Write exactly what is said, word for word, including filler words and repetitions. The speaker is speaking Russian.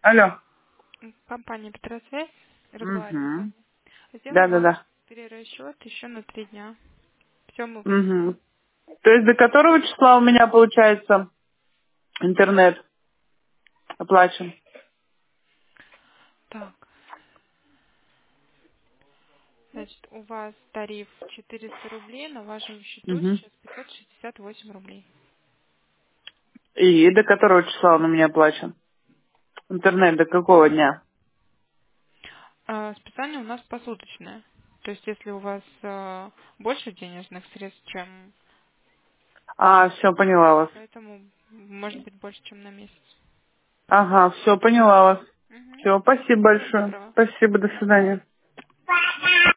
Алло. Компания Петросвязь. Разговариваю с Угу. вами. Сделаю ваш Да-да-да. перерасчет еще на три дня. Все мы внесли. Угу. То есть до которого числа у меня получается интернет оплачен? Так, значит, у вас тариф четыреста рублей, на вашем счету Угу. сейчас пятьсот шестьдесят восемь рублей. И до которого числа он у меня оплачен? Интернет до какого дня? А, списание у нас посуточное. То есть, если у вас а, больше денежных средств, чем... А, все, поняла вас. Поэтому может быть больше, чем на месяц. Ага, все, поняла вас. Угу. Все, спасибо Всего большое. доброго. Спасибо, до До свидания. свидания.